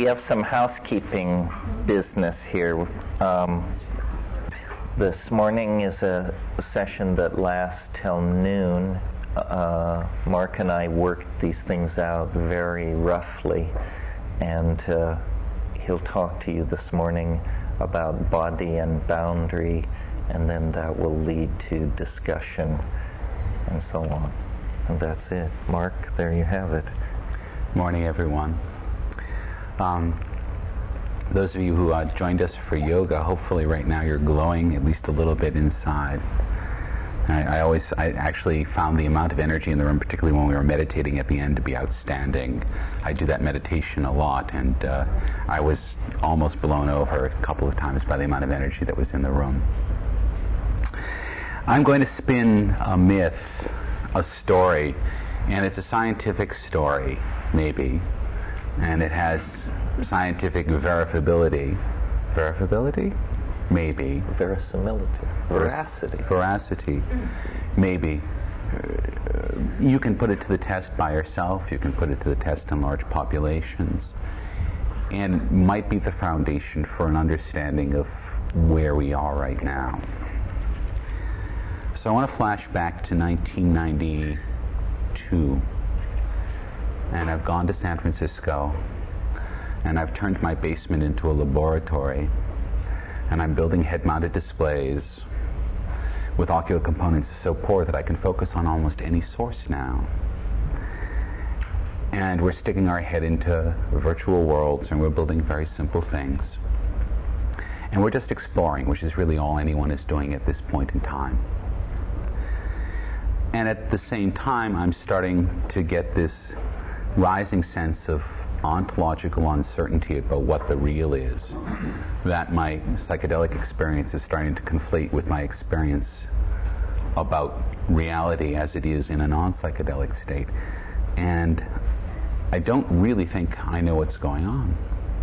We have some housekeeping business here. This morning is a session that lasts till noon. Mark and I worked these things out very roughly, and he'll talk to you this morning about body and boundary, and then that will lead to discussion and so on. And that's it. Mark, there you have it. Morning, everyone. Those of you who joined us for yoga, hopefully right now you're glowing at least a little bit inside. I actually found the amount of energy in the room, particularly when we were meditating at the end, to be outstanding. I do that meditation a lot, and I was almost blown over a couple of times by the amount of energy that was in the room. I'm going to spin a myth, a story, and it's a scientific story, maybe, and it has scientific verifiability. Verifiability? Maybe. Verisimilitude. Veracity. Veracity. Maybe. You can put it to the test by yourself. You can put it to the test in large populations. And might be the foundation for an understanding of where we are right now. So I want to flash back to 1992. And I've gone to San Francisco, and I've turned my basement into a laboratory, and I'm building head-mounted displays with ocular components so poor that I can focus on almost any source now. And we're sticking our head into virtual worlds, and we're building very simple things. And we're just exploring, which is really all anyone is doing at this point in time. And at the same time, I'm starting to get this rising sense of ontological uncertainty about what the real is, that my psychedelic experience is starting to conflate with my experience about reality as it is in a non-psychedelic state. And I don't really think I know what's going on.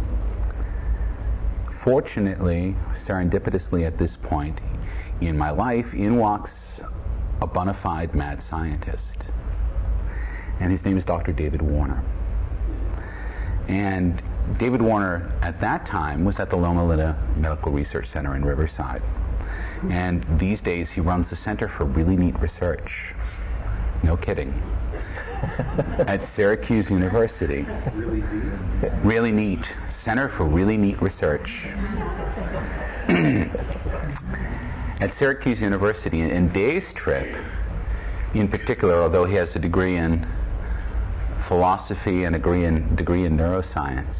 Fortunately, serendipitously at this point in my life, in walks a bona fide mad scientist. And his name is Dr. David Warner. And David Warner, at that time, was at the Loma Linda Medical Research Center in Riverside. And these days, he runs the Center for Really Neat Research. No kidding. At Syracuse University. Really neat. Center for Really Neat Research. At Syracuse University. And Dave's trip, in particular, although he has a degree in philosophy and a degree in neuroscience,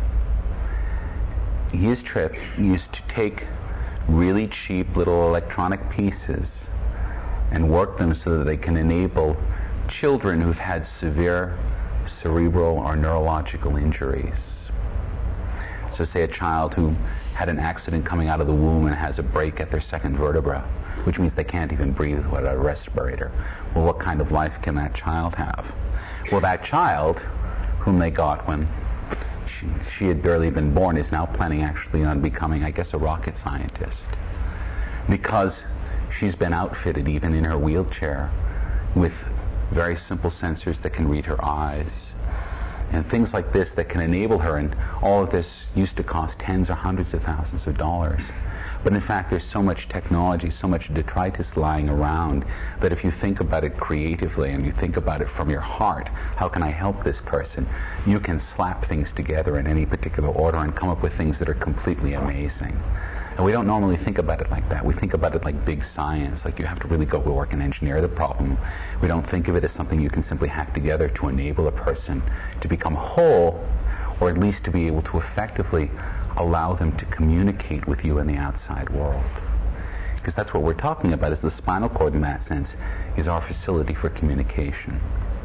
his trip used to take really cheap little electronic pieces and work them so that they can enable children who've had severe cerebral or neurological injuries. So say a child who had an accident coming out of the womb and has a break at their second vertebra, which means they can't even breathe without a respirator. Well, what kind of life can that child have? Well, that child, whom they got when she had barely been born, is now planning actually on becoming, I guess, a rocket scientist. Because she's been outfitted, even in her wheelchair, with very simple sensors that can read her eyes, and things like this that can enable her, and all of this used to cost tens or hundreds of thousands of dollars. But in fact, there's so much technology, so much detritus lying around, that if you think about it creatively and you think about it from your heart, how can I help this person? You can slap things together in any particular order and come up with things that are completely amazing. And we don't normally think about it like that. We think about it like big science, like you have to really go to work and engineer the problem. We don't think of it as something you can simply hack together to enable a person to become whole, or at least to be able to effectively allow them to communicate with you in the outside world. Because that's what we're talking about, is the spinal cord in that sense is our facility for communication.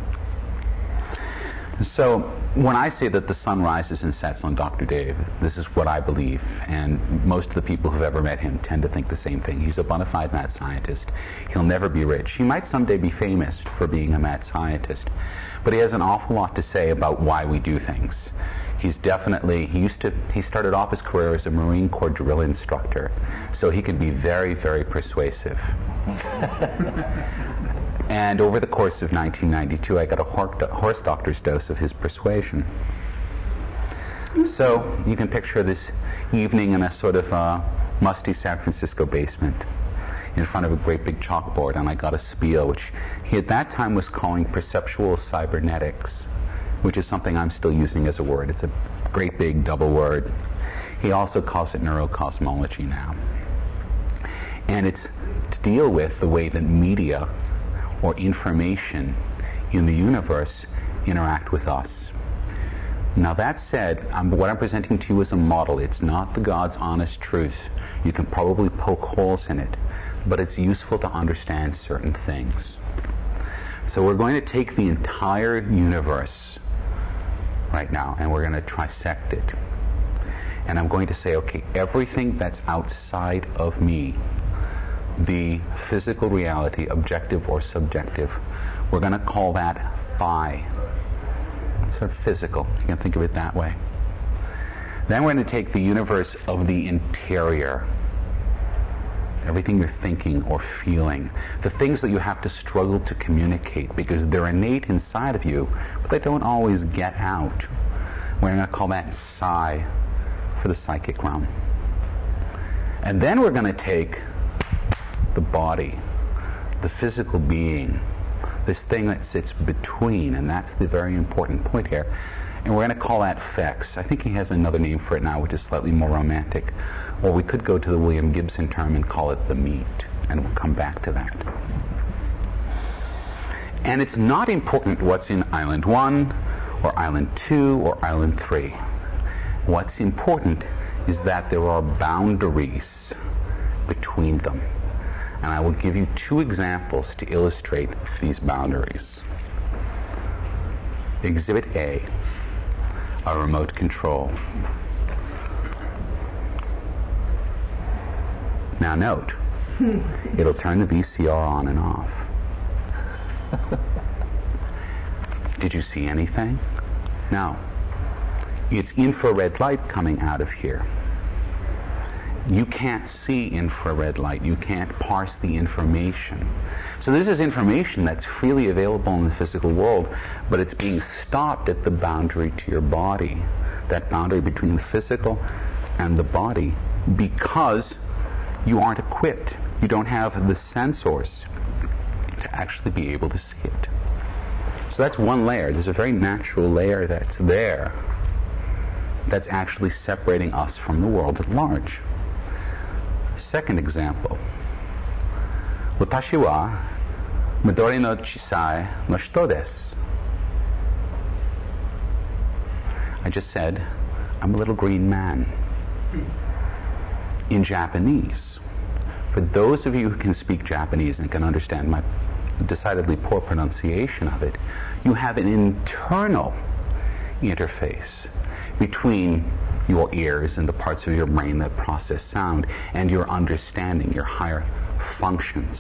So when I say that the sun rises and sets on Dr. Dave, this is what I believe, and most of the people who've ever met him tend to think the same thing. He's a bona fide mad scientist. He'll never be rich. He might someday be famous for being a mad scientist, but he has an awful lot to say about why we do things. He started off his career as a Marine Corps drill instructor, so he can be very, very persuasive. And over the course of 1992, I got a horse doctor's dose of his persuasion. So you can picture this evening in a sort of musty San Francisco basement in front of a great big chalkboard, and I got a spiel, which he at that time was calling perceptual cybernetics, which is something I'm still using as a word. It's a great big double word. He also calls it neurocosmology now. And it's to deal with the way that media or information in the universe interact with us. Now that said, what I'm presenting to you is a model. It's not the God's honest truth. You can probably poke holes in it, but it's useful to understand certain things. So we're going to take the entire universe right now, and we're going to trisect it. And I'm going to say, okay, everything that's outside of me, the physical reality, objective or subjective, we're going to call that phi. Sort of physical. You can think of it that way. Then we're going to take the universe of the interior. Everything you're thinking or feeling. The things that you have to struggle to communicate because they're innate inside of you, but they don't always get out. We're going to call that psi for the psychic realm. And then we're going to take the body, the physical being, this thing that sits between, and that's the very important point here. And we're going to call that fex. I think he has another name for it now, which is slightly more romantic. Or we could go to the William Gibson term and call it the meat, and we'll come back to that. And it's not important what's in Island 1, or Island 2, or Island 3. What's important is that there are boundaries between them. And I will give you two examples to illustrate these boundaries. Exhibit A, a remote control. Now note, it'll turn the VCR on and off. Did you see anything? No. It's infrared light coming out of here. You can't see infrared light. You can't parse the information. So this is information that's freely available in the physical world, but it's being stopped at the boundary to your body, that boundary between the physical and the body, because you aren't equipped. You don't have the sensors to actually be able to see it. So that's one layer. There's a very natural layer that's there that's actually separating us from the world at large. Second example. Watashi wa midori no chisai no shito desu. I just said, I'm a little green man. In Japanese, for those of you who can speak Japanese and can understand my decidedly poor pronunciation of it, you have an internal interface between your ears and the parts of your brain that process sound and your understanding, your higher functions.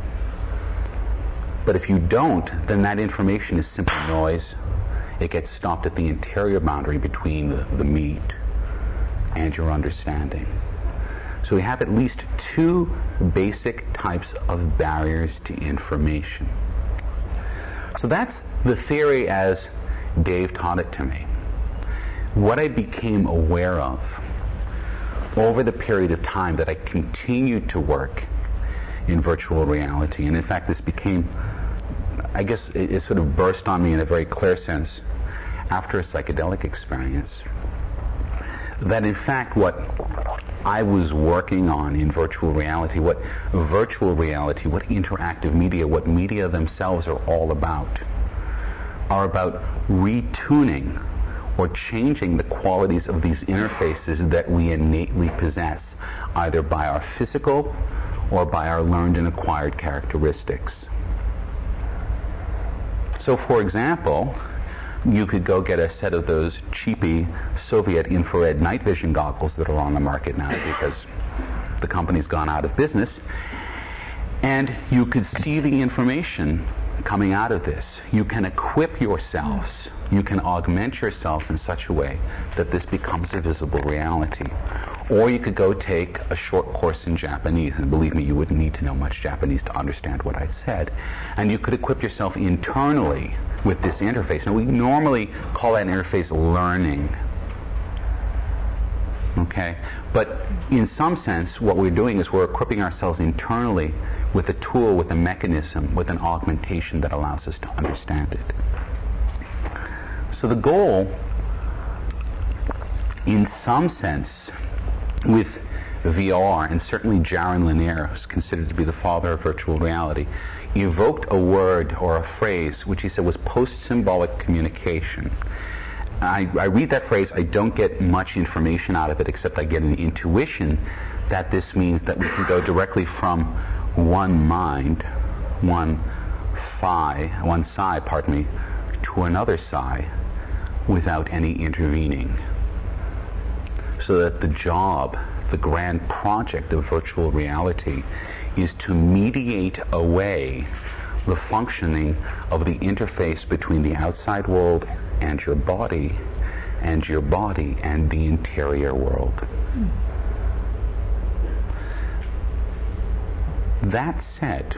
But if you don't, then that information is simple noise. It gets stopped at the interior boundary between the meat and your understanding. So we have at least two basic types of barriers to information. So that's the theory as Dave taught it to me. What I became aware of over the period of time that I continued to work in virtual reality, and in fact this became, I guess it sort of burst on me in a very clear sense after a psychedelic experience, that in fact what I was working on in virtual reality, what interactive media, what media themselves are all about, are about retuning or changing the qualities of these interfaces that we innately possess, either by our physical or by our learned and acquired characteristics. So, for example, you could go get a set of those cheapy Soviet infrared night vision goggles that are on the market now because the company's gone out of business, and you could see the information coming out of this. You can equip yourselves, you can augment yourselves in such a way that this becomes a visible reality. Or you could go take a short course in Japanese, and believe me, you wouldn't need to know much Japanese to understand what I said, and you could equip yourself internally with this interface. Now we normally call that interface learning. Okay? But in some sense, what we're doing is we're equipping ourselves internally with a tool, with a mechanism, with an augmentation that allows us to understand it. So the goal, in some sense, with VR, and certainly Jaron Lanier, who's considered to be the father of virtual reality, evoked a word or a phrase which he said was post-symbolic communication. I read that phrase, I don't get much information out of it except I get an intuition that this means that we can go directly from one mind, one psi, to another psi without any intervening. So that the job, the grand project of virtual reality is to mediate away the functioning of the interface between the outside world and your body and the interior world. That said,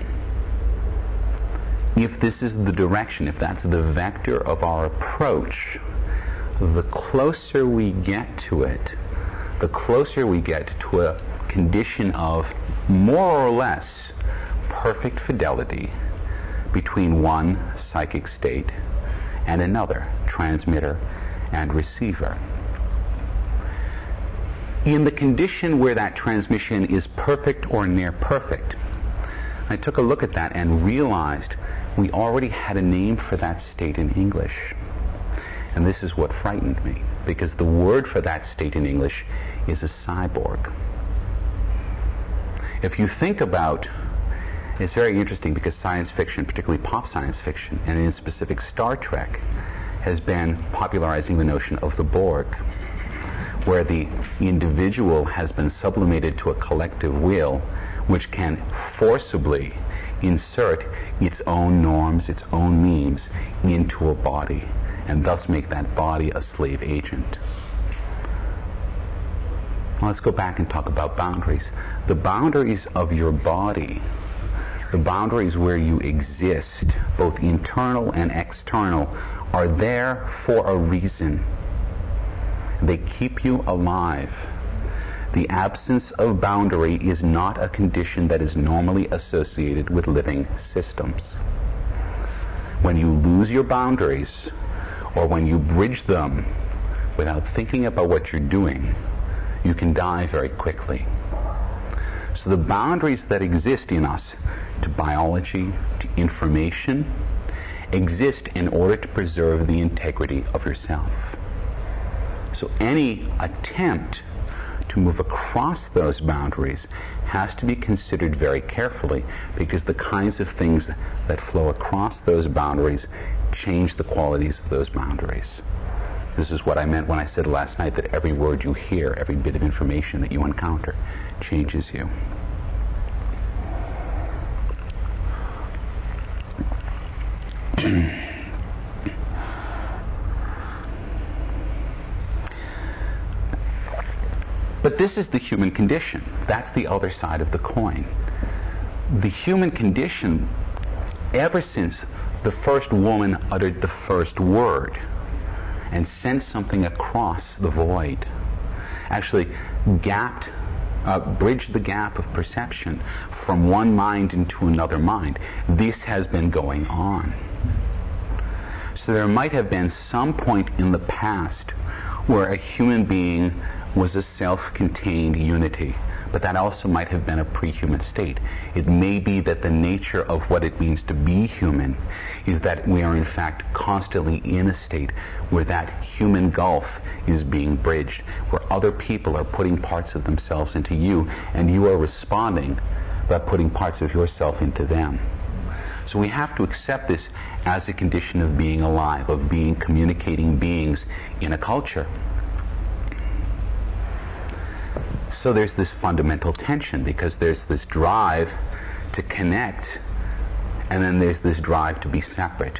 if this is the direction, if that's the vector of our approach, the closer we get to it, the closer we get to a condition of more or less perfect fidelity between one psychic state and another, transmitter and receiver. In the condition where that transmission is perfect or near perfect, I took a look at that and realized we already had a name for that state in English. And this is what frightened me, because the word for that state in English is a cyborg. If you think about, it's very interesting because science fiction, particularly pop science fiction, and in specific Star Trek, has been popularizing the notion of the Borg, where the individual has been sublimated to a collective will which can forcibly insert its own norms, its own memes into a body, and thus make that body a slave agent. Well, let's go back and talk about boundaries. The boundaries of your body, the boundaries where you exist, both internal and external, are there for a reason. They keep you alive. The absence of boundary is not a condition that is normally associated with living systems. When you lose your boundaries, or when you bridge them without thinking about what you're doing, you can die very quickly. So the boundaries that exist in us to biology, to information, exist in order to preserve the integrity of yourself. So any attempt to move across those boundaries has to be considered very carefully, because the kinds of things that flow across those boundaries change the qualities of those boundaries. This is what I meant when I said last night that every word you hear, every bit of information that you encounter, changes you. But this is the human condition. That's the other side of the coin. The human condition, ever since the first woman uttered the first word and sent something across the void, actually bridged the gap of perception from one mind into another mind. This has been going on. So there might have been some point in the past where a human being was a self-contained unity, but that also might have been a pre-human state. It may be that the nature of what it means to be human is that we are in fact constantly in a state where that human gulf is being bridged, where other people are putting parts of themselves into you, and you are responding by putting parts of yourself into them. So we have to accept this as a condition of being alive, of being communicating beings in a culture. So there's this fundamental tension, because there's this drive to connect, and then there's this drive to be separate.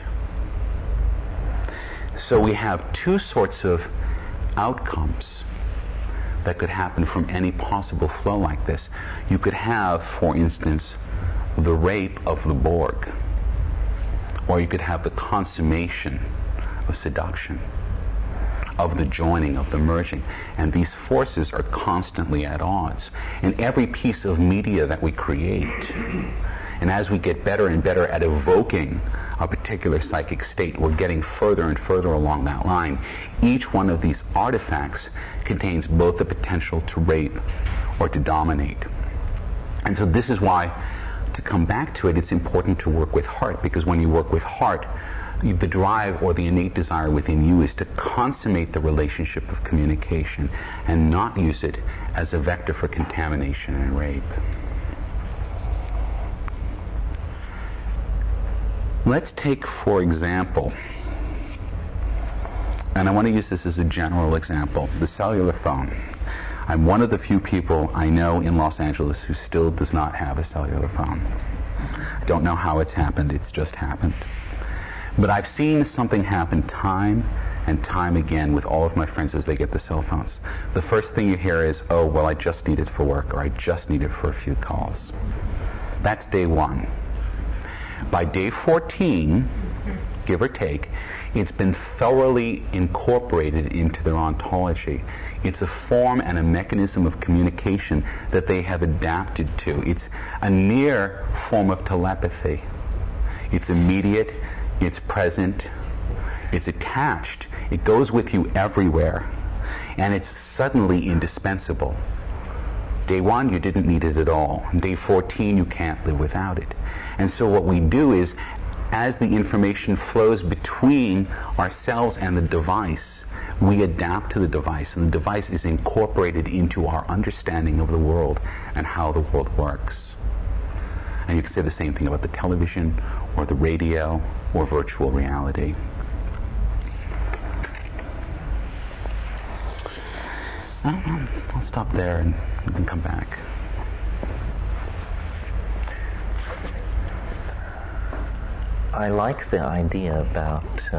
So we have two sorts of outcomes that could happen from any possible flow like this. You could have, for instance, the rape of the Borg, or you could have the consummation of seduction. of the joining, of the merging. And these forces are constantly at odds. In every piece of media that we create, and as we get better and better at evoking a particular psychic state, we're getting further and further along that line. Each one of these artifacts contains both the potential to rape or to dominate. And so this is why, to come back to it, it's important to work with heart, because when you work with heart, the drive or the innate desire within you is to consummate the relationship of communication and not use it as a vector for contamination and rape. Let's take, for example, and I want to use this as a general example, the cellular phone. I'm one of the few people I know in Los Angeles who still does not have a cellular phone. I don't know how it's happened, it's just happened. But I've seen something happen time and time again with all of my friends as they get the cell phones. The first thing you hear is, oh, well, I just need it for work, or I just need it for a few calls. That's day one. By day 14, give or take, it's been thoroughly incorporated into their ontology. It's a form and a mechanism of communication that they have adapted to. It's a near form of telepathy. It's immediate, it's present, it's attached, it goes with you everywhere, and it's suddenly indispensable. Day 1, you didn't need it at all. On day 14, you can't live without it. And so what we do is, as the information flows between ourselves and the device, we adapt to the device, and the device is incorporated into our understanding of the world and how the world works. And you can say the same thing about the television or the radio or virtual reality. I'll stop there and we can come back. I like the idea about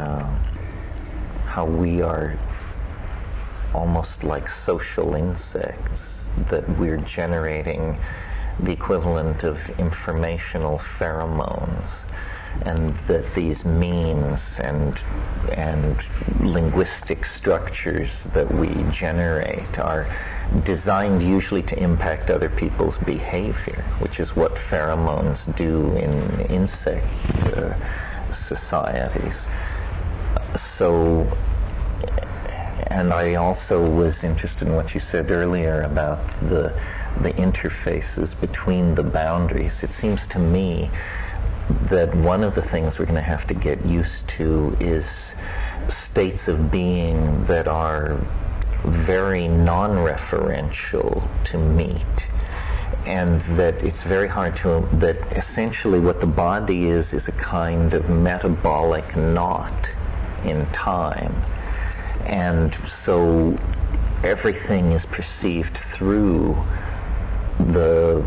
how we are almost like social insects, that we're generating the equivalent of informational pheromones, and that these memes and linguistic structures that we generate are designed usually to impact other people's behavior, which is what pheromones do in insect societies. So, and I also was interested in what you said earlier about the interfaces between the boundaries. It seems to me that one of the things we're going to have to get used to is states of being that are very non-referential to meat, and that it's very hard to, that essentially what the body is a kind of metabolic knot in time, and so everything is perceived through the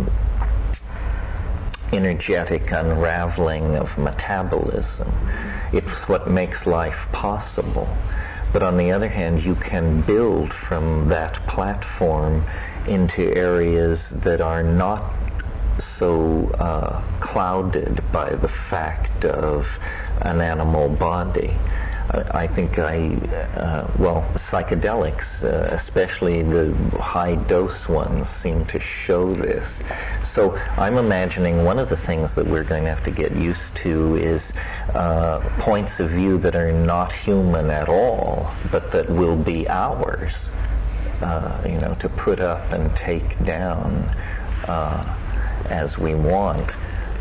energetic unraveling of metabolism. It's what makes life possible. But on the other hand, you can build from that platform into areas that are not so clouded by the fact of an animal body. I think psychedelics, especially the high-dose ones, seem to show this. So I'm imagining one of the things that we're going to have to get used to is points of view that are not human at all, but that will be ours, to put up and take down as we want.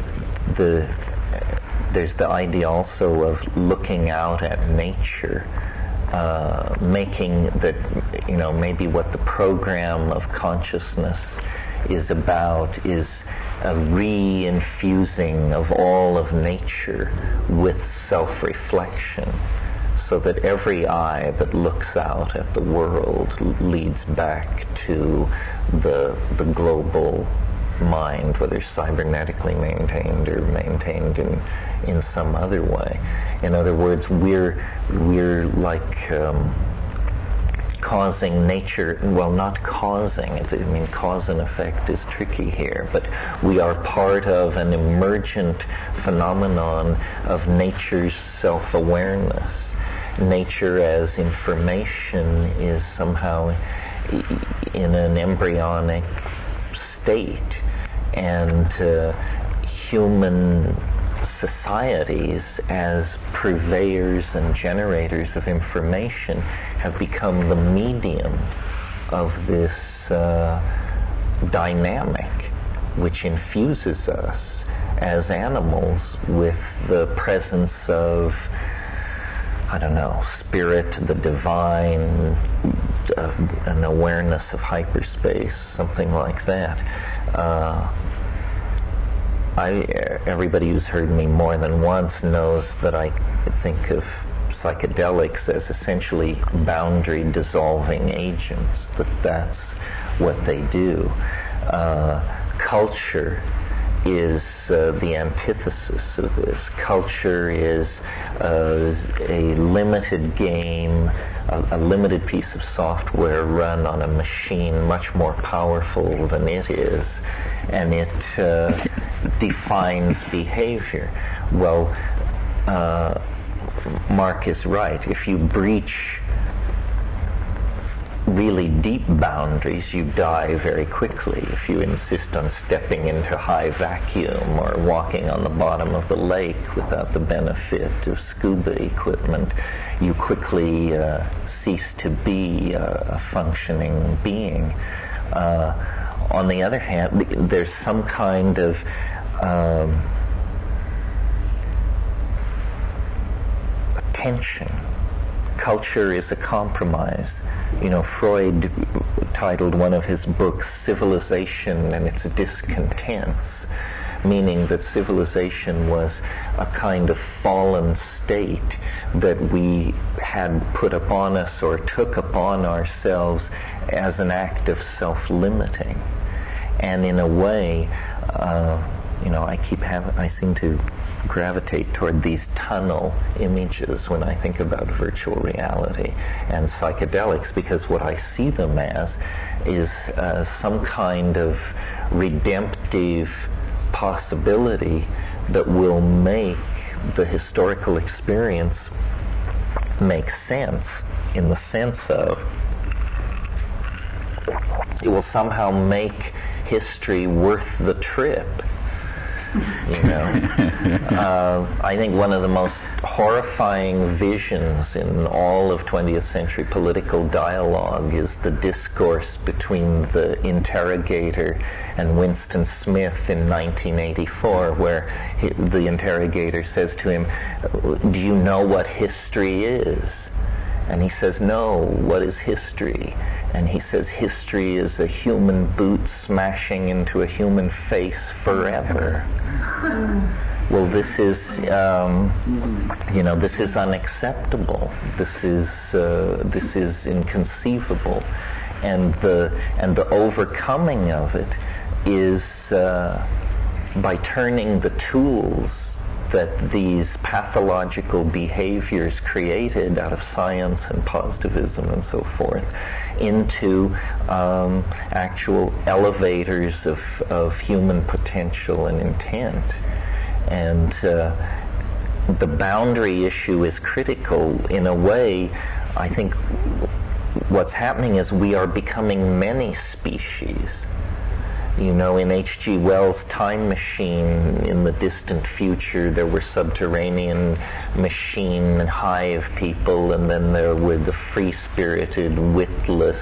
There's the idea also of looking out at nature, making that, maybe what the program of consciousness is about is a re-infusing of all of nature with self-reflection, so that every eye that looks out at the world leads back to the global mind, whether cybernetically maintained or maintained in some other way. In other words, we're like causing nature, well, not causing, cause and effect is tricky here, but we are part of an emergent phenomenon of nature's self-awareness. nature as information is somehow in an embryonic state, and human societies as purveyors and generators of information have become the medium of this dynamic which infuses us as animals with the presence of, I don't know, spirit, the divine, an awareness of hyperspace, something like that. Everybody who's heard me more than once knows that I think of psychedelics as essentially boundary dissolving agents, that's what they do. Culture is the antithesis of this. Culture is a limited game, a limited piece of software run on a machine much more powerful than it is, and it defines behavior. Well, Mark is right. If you breach really deep boundaries, you die very quickly. If you insist on stepping into high vacuum or walking on the bottom of the lake without the benefit of scuba equipment, you quickly cease to be a functioning being. On the other hand, there's some kind of tension. Culture is a compromise. You know, Freud titled one of his books Civilization and Its Discontents, meaning that civilization was a kind of fallen state that we had put upon us or took upon ourselves as an act of self-limiting. And in a way, I seem to gravitate toward these tunnel images when I think about virtual reality and psychedelics, because what I see them as is some kind of redemptive possibility that will make the historical experience make sense, in the sense of it will somehow make history worth the trip. You know, I think one of the most horrifying visions in all of 20th century political dialogue is the discourse between the interrogator and Winston Smith in 1984, where the interrogator says to him, "Do you know what history is?" And he says, "No, what is history?" And he says, "History is a human boot smashing into a human face forever." Well, this is, this is unacceptable. This is inconceivable, and the overcoming of it is by turning the tools that these pathological behaviors created out of science and positivism and so forth into actual elevators of human potential and intent. And the boundary issue is critical. In a way, I think what's happening is we are becoming many species. You know, in H.G. Wells' Time Machine, in the distant future, there were subterranean machine hive people, and then there were the free-spirited, witless,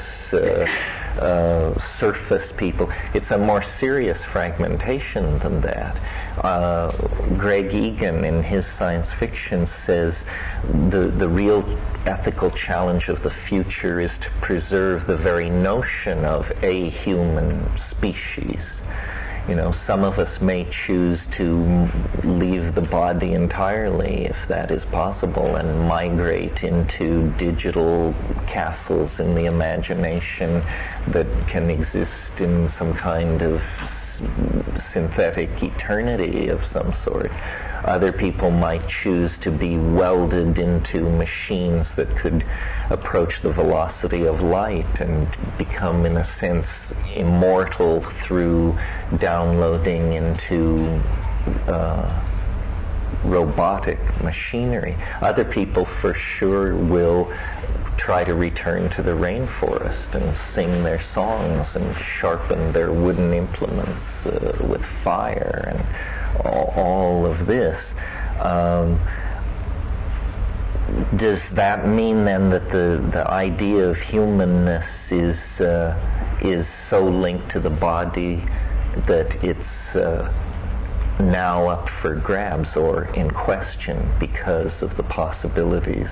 surface people. It's a more serious fragmentation than that. Greg Egan, in his science fiction, says the real ethical challenge of the future is to preserve the very notion of a human species. You know, some of us may choose to leave the body entirely, if that is possible, and migrate into digital castles in the imagination that can exist in some kind of synthetic eternity of some sort. Other people might choose to be welded into machines that could approach the velocity of light and become, in a sense, immortal through downloading into robotic machinery. Other people for sure will try to return to the rainforest and sing their songs and sharpen their wooden implements with fire and all of this. Does that mean then that the idea of humanness is so linked to the body that it's now up for grabs or in question because of the possibilities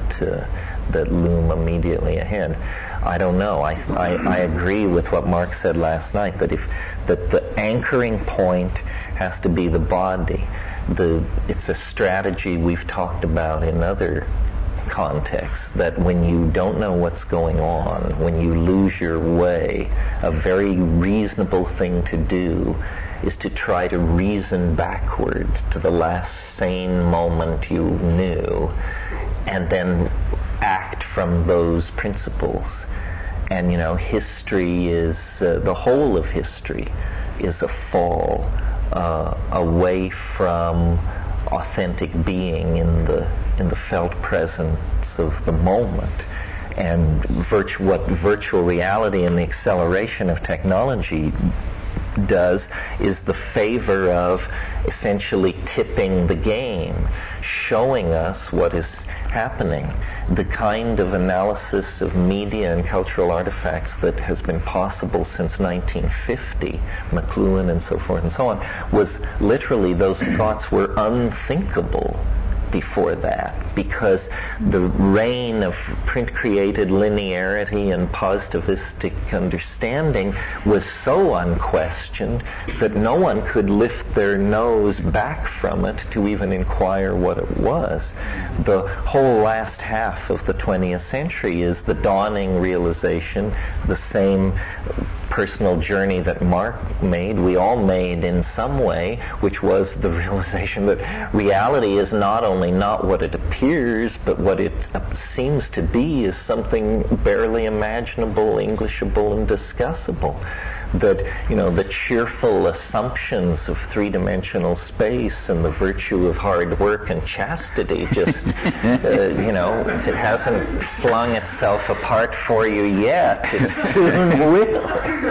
that loom immediately ahead? I don't know. I agree with what Mark said last night, that the anchoring point has to be the body. It's a strategy we've talked about in other contexts, that when you don't know what's going on, when you lose your way, a very reasonable thing to do is to try to reason backward to the last sane moment you knew, and then act from those principles. And history is the whole of history is a fall away from authentic being in the felt presence of the moment. And what virtual reality and the acceleration of technology does is the favor of essentially tipping the game, showing us what is happening. The kind of analysis of media and cultural artifacts that has been possible since 1950, McLuhan and so forth and so on, was literally, those thoughts were unthinkable before that, because the reign of print-created linearity and positivistic understanding was so unquestioned that no one could lift their nose back from it to even inquire what it was. The whole last half of the 20th century is the dawning realization, the same personal journey that Mark made, we all made in some way, which was the realization that reality is not only not what it appears, but what it seems to be is something barely imaginable, Englishable, and discussable. That, the cheerful assumptions of three-dimensional space and the virtue of hard work and chastity just, if it hasn't flung itself apart for you yet, it soon will.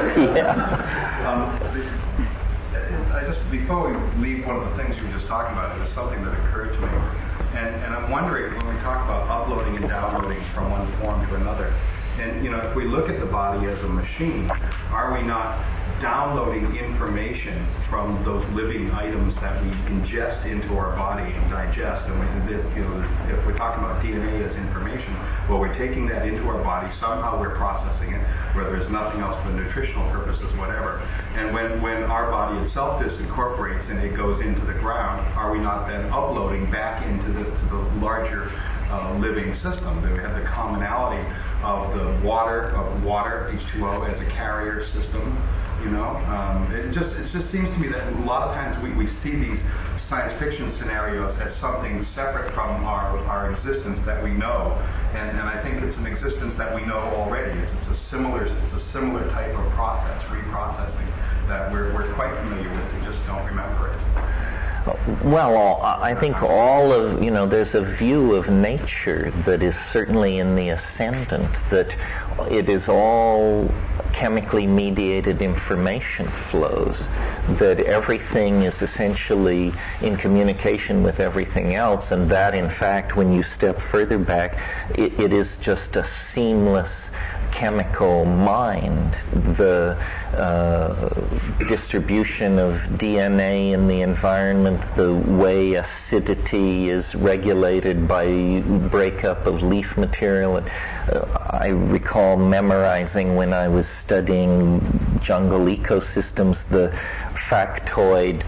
Before we leave one of the things you were just talking about, it was something that occurred to me. And I'm wondering, when we talk about uploading and downloading from one form to another, and if we look at the body as a machine, are we not downloading information from those living items that we ingest into our body and digest? And if we're talking about DNA as information, well, we're taking that into our body, somehow we're processing it, whether it's nothing else for nutritional purposes, whatever. And when our body itself disincorporates and it goes into the ground, are we not then uploading back into the larger living system? That we have the commonality of the water, H2O, as a carrier system. It just seems to me that a lot of times we see these science fiction scenarios as something separate from our existence that we know, and I think it's an existence that we know already. It's a similar type of process, reprocessing, that we're quite familiar with. We just don't remember it. Well, I think all of, there's a view of nature that is certainly in the ascendant, that it is all chemically mediated information flows, that everything is essentially in communication with everything else, and that, in fact, when you step further back, it is just a seamless chemical mind. The distribution of DNA in the environment, the way acidity is regulated by breakup of leaf material. I recall memorizing when I was studying jungle ecosystems the factoid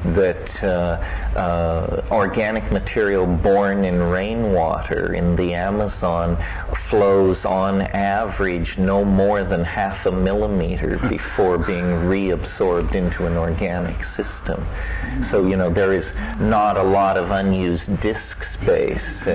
that organic material born in rainwater in the Amazon flows on average no more than 0.5 millimeter before being reabsorbed into an organic system. So, there is not a lot of unused disk space in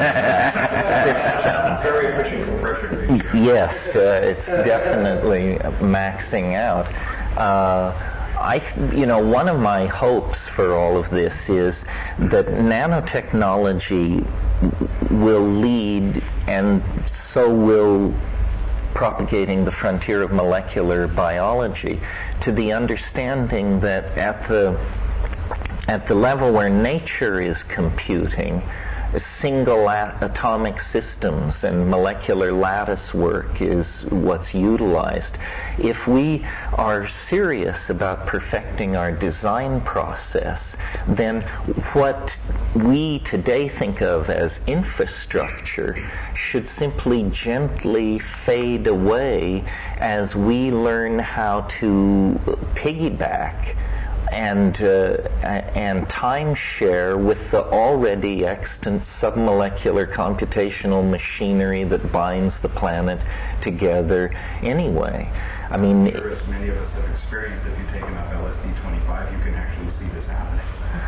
that system. Very efficient compression. Yes, it's definitely maxing out. One of my hopes for all of this is that nanotechnology will lead, and so will propagating the frontier of molecular biology, to the understanding that at the level where nature is computing, single atomic systems and molecular lattice work is what's utilized. If we are serious about perfecting our design process, then what we today think of as infrastructure should simply gently fade away as we learn how to piggyback and timeshare with the already extant submolecular computational machinery that binds the planet together anyway. I mean, sure, as many of us have experienced, if you take enough LSD 25, you can actually see this happening.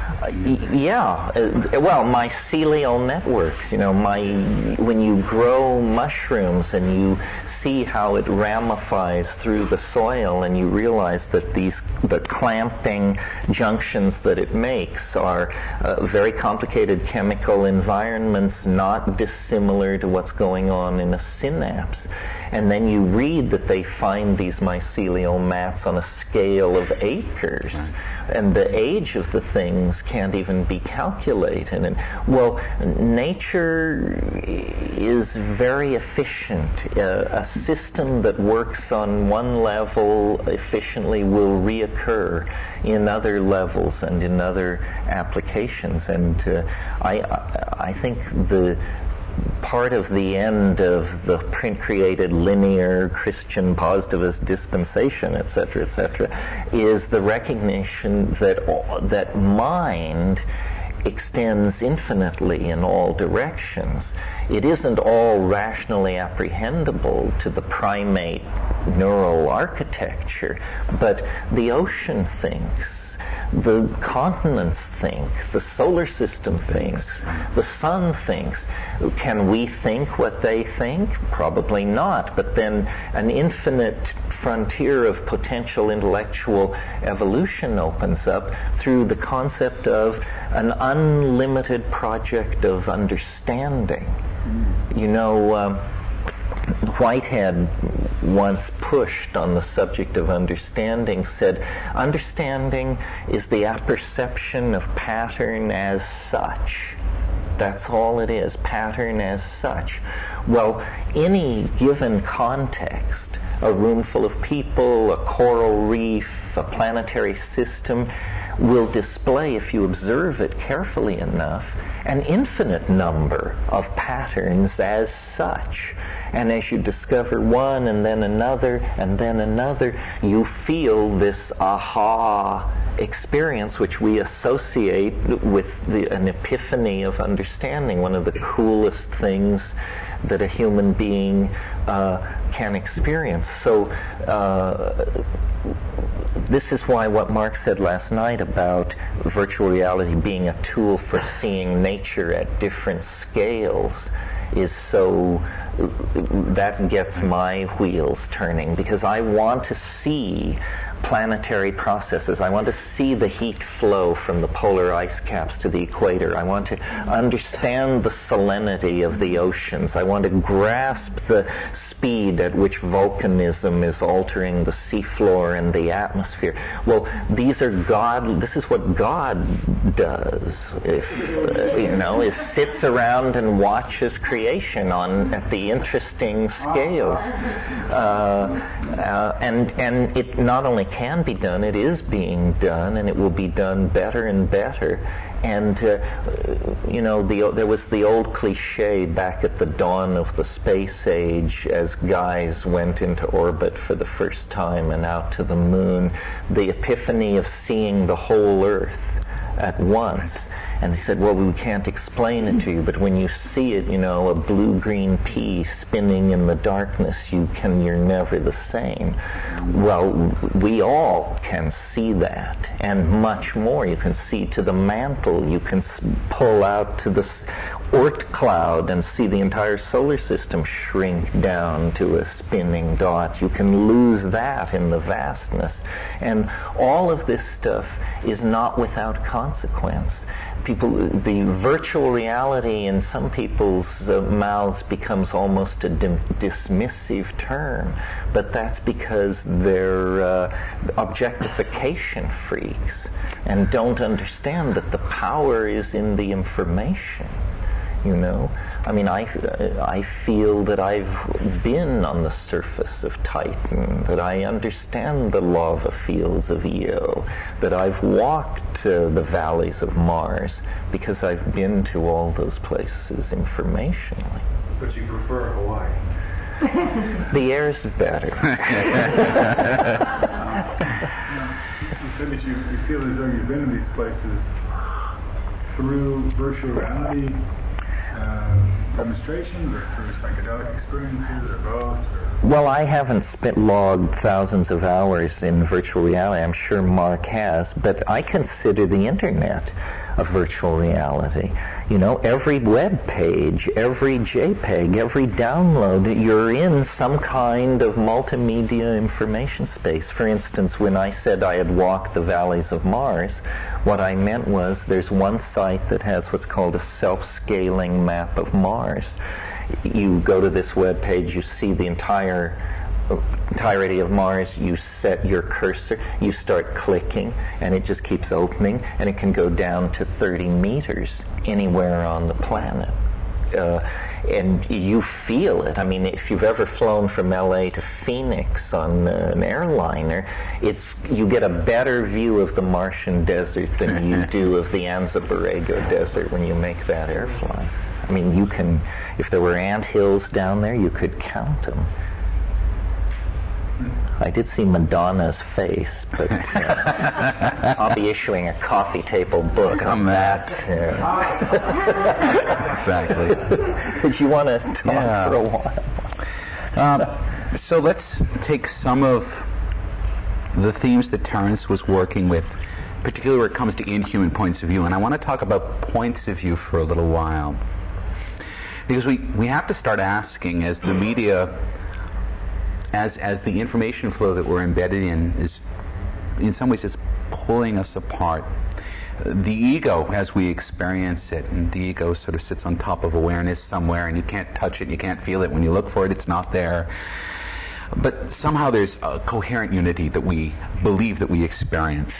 Well, mycelial networks, when you grow mushrooms and you see how it ramifies through the soil, and you realize that the clamping junctions that it makes are very complicated chemical environments, not dissimilar to what's going on in a synapse. And then you read that they find these mycelial mats on a scale of acres. And the age of the things can't even be calculated. And, well, nature is very efficient. A system that works on one level efficiently will reoccur in other levels and in other applications. And I think the part of the end of the print-created linear Christian positivist dispensation, etc., is the recognition that mind extends infinitely in all directions. It isn't all rationally apprehendable to the primate neural architecture, but the ocean thinks, the continents think, the solar system thinks, the sun thinks. Can we think what they think? Probably not. But then an infinite frontier of potential intellectual evolution opens up through the concept of an unlimited project of understanding. Whitehead once pushed on the subject of understanding, said, understanding is the apperception of pattern as such. That's all it is, pattern as such. Well, any given context, a room full of people, a coral reef, a planetary system, will display, if you observe it carefully enough, an infinite number of patterns as such. And as you discover one and then another and then another, you feel this aha experience which we associate with an epiphany of understanding, one of the coolest things that a human being can experience. So this is why what Mark said last night about virtual reality being a tool for seeing nature at different scales is so, that gets my wheels turning, because I want to see planetary processes. I want to see the heat flow from the polar ice caps to the equator. I want to understand the salinity of the oceans. I want to grasp the speed at which volcanism is altering the seafloor and the atmosphere. Well, this is what God does. Is sits around and watches creation at the interesting scales. And it not only can be done, it is being done, and it will be done better and better. And there was the old cliche back at the dawn of the space age, as guys went into orbit for the first time and out to the moon, the epiphany of seeing the whole Earth at once. And they said, well, we can't explain it to you, but when you see it, a blue-green pea spinning in the darkness, you're never the same. Well, we all can see that, and much more. You can see to the mantle. You can pull out to the Oort cloud and see the entire solar system shrink down to a spinning dot. You can lose that in the vastness. And all of this stuff is not without consequence. the virtual reality in some people's mouths becomes almost a dismissive term, but that's because they're objectification freaks and don't understand that the power is in the information. You know, I mean, I feel that I've been on the surface of Titan, that I understand the lava fields of Io, that I've walked the valleys of Mars, because I've been to all those places informationally. But you prefer Hawaii. The air's better. You said that you feel as though you've been to these places through virtual reality demonstrations, or through psychedelic experiences, or both? Or? Well, I haven't logged thousands of hours in virtual reality. I'm sure Mark has, but I consider the internet a virtual reality. You know, every web page, every JPEG, every download, you're in some kind of multimedia information space. For instance, when I said I had walked the valleys of Mars, what I meant was there's one site that has what's called a self-scaling map of Mars. You go to this web page, you see the entirety of Mars, you set your cursor, you start clicking, and it just keeps opening, and it can go down to 30 meters anywhere on the planet. And you feel it. I mean, if you've ever flown from LA to Phoenix on an airliner, you get a better view of the Martian desert than you do of the Anza Borrego desert when you make that air flight. I mean, you can, if there were ant hills down there, you could count them. I did see Madonna's face, but I'll be issuing a coffee table book on that. Exactly. Did you want to talk for a while? So let's take some of the themes that Terence was working with, particularly where it comes to inhuman points of view. And I want to talk about points of view for a little while. Because we have to start asking, as the media, as the information flow that we're embedded in is, in some ways, is pulling us apart. The ego, as we experience it, and the ego sort of sits on top of awareness somewhere, and you can't touch it, you can't feel it. When you look for it, it's not there. But somehow there's a coherent unity that we believe that we experience.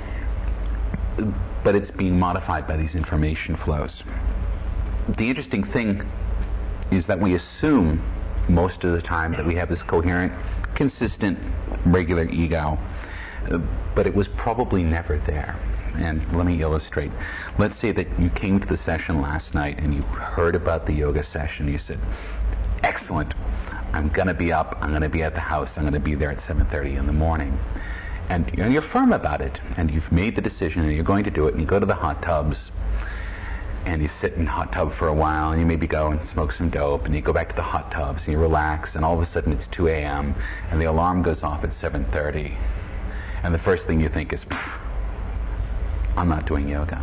But it's being modified by these information flows. The interesting thing is that we assume most of the time that we have this coherent, consistent, regular ego, but it was probably never there. And let me illustrate. Let's say that you came to the session last night and you heard about the yoga session. You said, excellent, I'm going to be up, I'm going to be at the house, I'm going to be there at 7:30 in the morning. And you're firm about it, and you've made the decision, and you're going to do it, and you go to the hot tubs, and you sit in the hot tub for a while, and you maybe go and smoke some dope, and you go back to the hot tubs, and you relax, and all of a sudden it's 2 a.m., and the alarm goes off at 7:30. And the first thing you think is, I'm not doing yoga.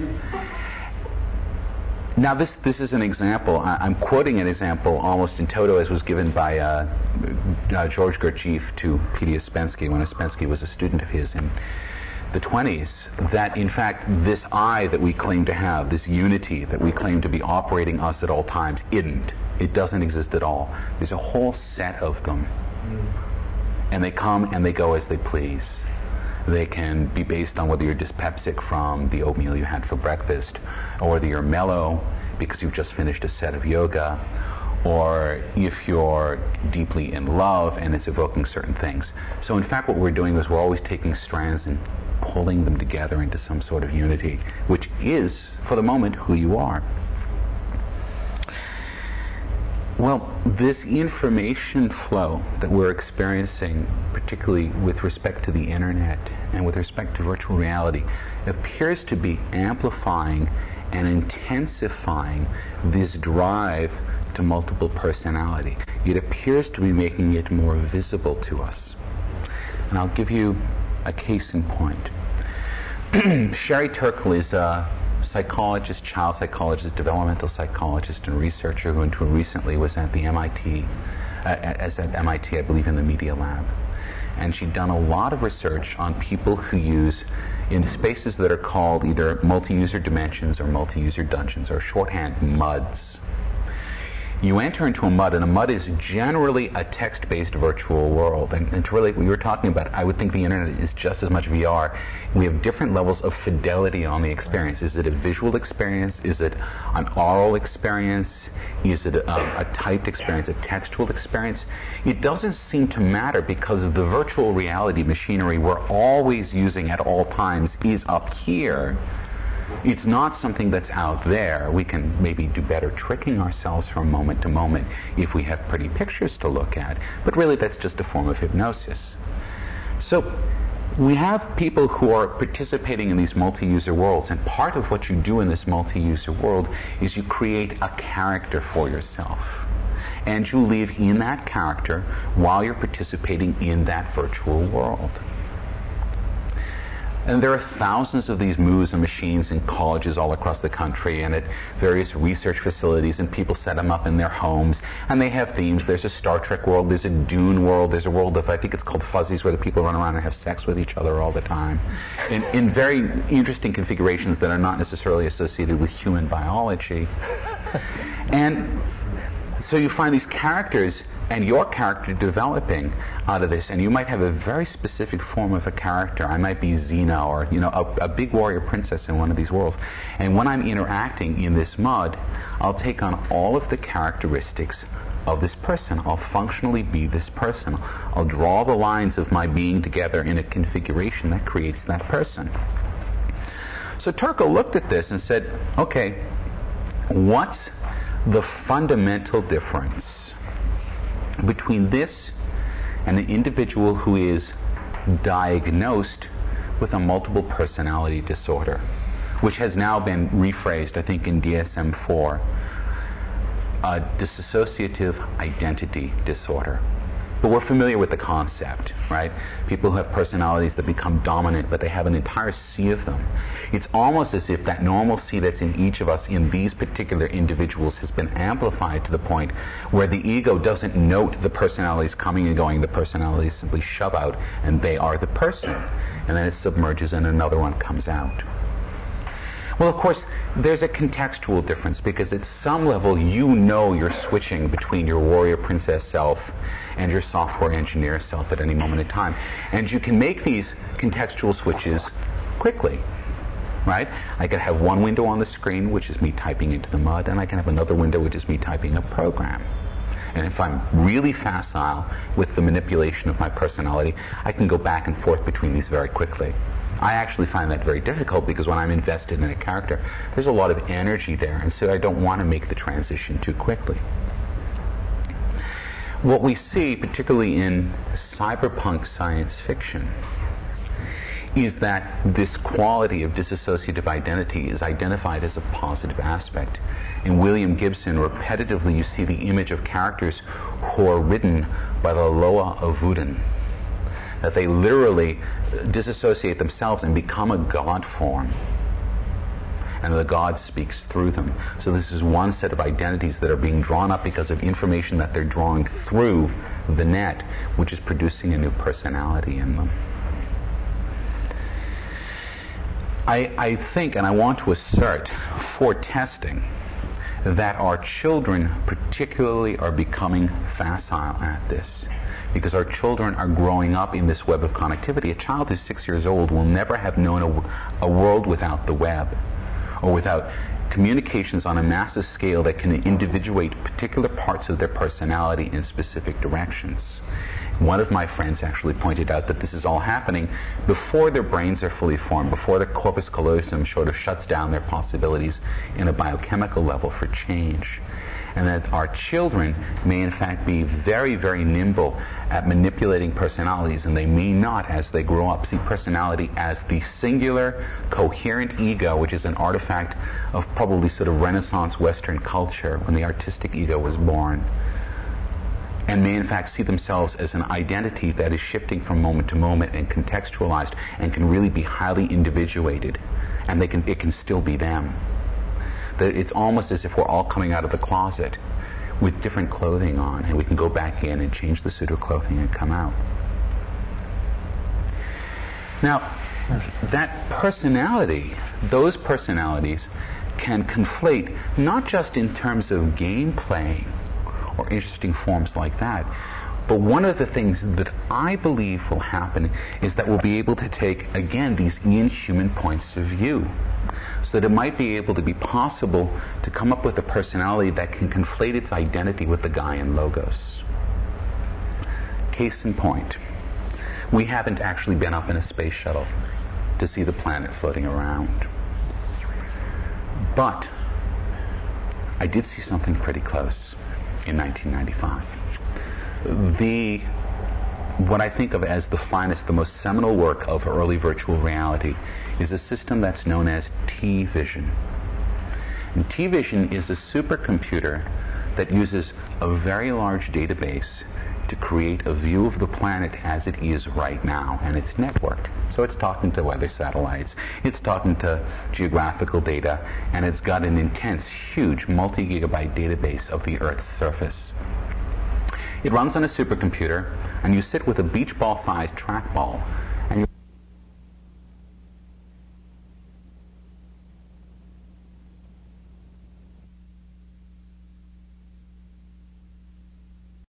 Now this is an example, I'm quoting an example almost in toto as was given by George Gurdjieff to P.D. Ouspensky when Ouspensky was a student of his in the 20s, that in fact this I that we claim to have, this unity that we claim to be operating us at all times, isn't. It doesn't exist at all. There's a whole set of them. And they come and they go as they please. They can be based on whether you're dyspeptic from the oatmeal you had for breakfast, or whether you're mellow because you've just finished a set of yoga, or if you're deeply in love and it's evoking certain things. So in fact what we're doing is we're always taking strands and pulling them together into some sort of unity, which is, for the moment, who you are. Well, this information flow that we're experiencing, particularly with respect to the internet and with respect to virtual reality, appears to be amplifying and intensifying this drive to multiple personality. It appears to be making it more visible to us. And I'll give you a case in point. Sherry Turkle is a psychologist, child psychologist, developmental psychologist, and researcher who until recently was at the MIT, I believe in the Media Lab. And she'd done a lot of research on people who use in spaces that are called either multi-user dimensions or multi-user dungeons, or shorthand MUDs. You enter into a MUD, and a MUD is generally a text-based virtual world. And to really, what you were talking about, I would think the internet is just as much VR. We have different levels of fidelity on the experience. Is it a visual experience? Is it an oral experience? Is it a typed experience, a textual experience? It doesn't seem to matter, because the virtual reality machinery we're always using at all times is up here. It's not something that's out there. We can maybe do better tricking ourselves from moment to moment if we have pretty pictures to look at, but really that's just a form of hypnosis. So we have people who are participating in these multi-user worlds, and part of what you do in this multi-user world is you create a character for yourself. And you live in that character while you're participating in that virtual world. And there are thousands of these moves and machines in colleges all across the country and at various research facilities, and people set them up in their homes, and they have themes. There's a Star Trek world, there's a Dune world, there's a world of, I think it's called Fuzzies, where the people run around and have sex with each other all the time, in very interesting configurations that are not necessarily associated with human biology. And so you find these characters and your character developing out of this, and you might have a very specific form of a character. I might be Xena, or a big warrior princess in one of these worlds. And when I'm interacting in this MUD, I'll take on all of the characteristics of this person. I'll functionally be this person. I'll draw the lines of my being together in a configuration that creates that person. So Turco looked at this and said, okay, what's the fundamental difference between this and an individual who is diagnosed with a multiple personality disorder, which has now been rephrased, I think, in DSM-4, a dissociative identity disorder. But we're familiar with the concept, right? People who have personalities that become dominant, but they have an entire sea of them. It's almost as if that normalcy that's in each of us in these particular individuals has been amplified to the point where the ego doesn't note the personalities coming and going. The personalities simply shove out, and they are the person. And then it submerges and another one comes out. Well, of course, there's a contextual difference, because at some level you're switching between your warrior princess self and your software engineer self at any moment in time. And you can make these contextual switches quickly, right? I can have one window on the screen, which is me typing into the MUD, and I can have another window, which is me typing a program. And if I'm really facile with the manipulation of my personality, I can go back and forth between these very quickly. I actually find that very difficult, because when I'm invested in a character, there's a lot of energy there, and so I don't want to make the transition too quickly. What we see, particularly in cyberpunk science fiction, is that this quality of dissociative identity is identified as a positive aspect. In William Gibson, repetitively you see the image of characters who are ridden by the Loa of Voodoo, that they literally disassociate themselves and become a god form, and the god speaks through them. So this is one set of identities that are being drawn up because of information that they're drawing through the net, which is producing a new personality in them. I think, and I want to assert for testing, that our children particularly are becoming facile at this, because our children are growing up in this web of connectivity. A child who's 6 years old will never have known a world without the web, or without communications on a massive scale that can individuate particular parts of their personality in specific directions. One of my friends actually pointed out that this is all happening before their brains are fully formed, before the corpus callosum sort of shuts down their possibilities in a biochemical level for change. And that our children may in fact be very, very nimble at manipulating personalities, and they may not, as they grow up, see personality as the singular, coherent ego, which is an artifact of probably sort of Renaissance Western culture when the artistic ego was born, and may in fact see themselves as an identity that is shifting from moment to moment and contextualized and can really be highly individuated, and it can still be them. That it's almost as if we're all coming out of the closet with different clothing on, and we can go back in and change the suit of clothing and come out. Now, that personality, those personalities, can conflate not just in terms of gameplay or interesting forms like that, but one of the things that I believe will happen is that we'll be able to take, again, these inhuman points of view. So that it might be able to be possible to come up with a personality that can conflate its identity with the Gaian logos. Case in point, we haven't actually been up in a space shuttle to see the planet floating around. But I did see something pretty close in 1995. What I think of as the finest, the most seminal work of early virtual reality is a system that's known as T-Vision. And T-Vision is a supercomputer that uses a very large database to create a view of the planet as it is right now, and it's networked. So it's talking to weather satellites, it's talking to geographical data, and it's got an intense, huge, multi-gigabyte database of the Earth's surface. It runs on a supercomputer, and you sit with a beach ball-sized trackball